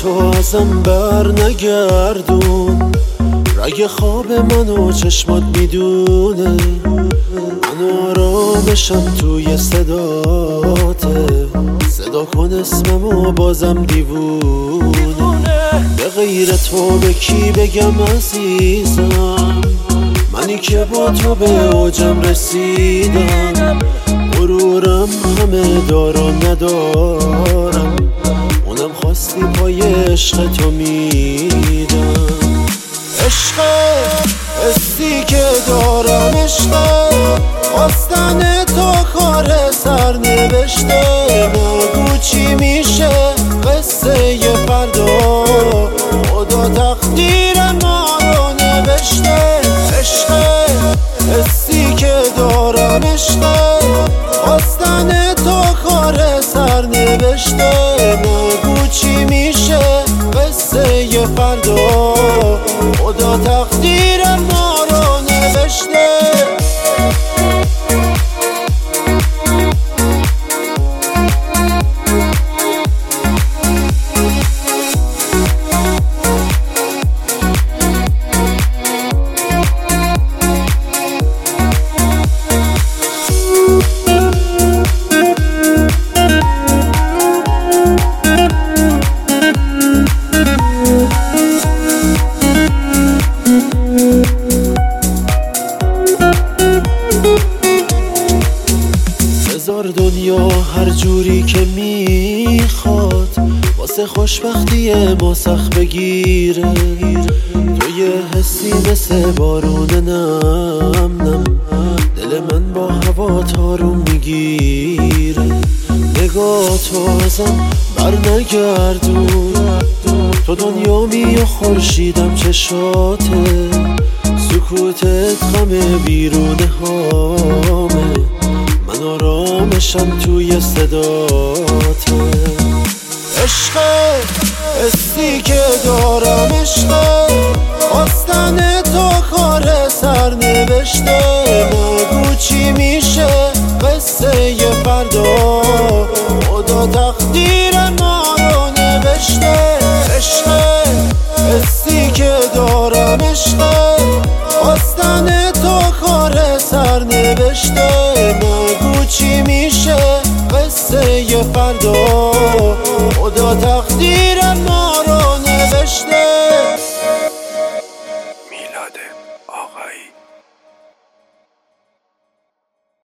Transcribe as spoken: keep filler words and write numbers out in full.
تو ازم بر نگردون، رگ خواب منو چشمات میدونه، من آرامشم توی صداته، صدا کن اسممو بازم دیوونه. به غیر تو به کی بگم عزیزم، منی که با تو به اوجم رسیدم، غرورم همه دارم ندارم، اونم خواستی پای عشق تو میدم. عشق حسی که دارم، عشق خواستن تو کار سر نوشته، نگو چی میشه قصه ی فردا، خدا تقدیر ما رو نوشته. عشق حسی که دارم، عشق خواستن تو کار سر نوشته، نگو چی میشه قصه ی فردا، خدا تقدیر ما رو نوشته. بذار دنیا هر جوری که میخواد واسه خوشبختی ما سخت بگیره، تو یه حسی مثل بارون نم نم، دل من با هوا تارون میگیره. نگاه تو ازم بر نگردون، تو دنیامی و خورشیدم چشاته، سکوتت غم بیرون هامه، من آرامشم توی صداته. عشق حسی که دارم، عشق خواستن تو کار سر نوشته، نگو چی میشه قصه ی فردا، خدا تقدیر ما رو نوشته. عشق حسی که دارم، عشق خواستن تو کار سر نوشته، نگو چی میشه قصه ی فردا، خدا تقدیر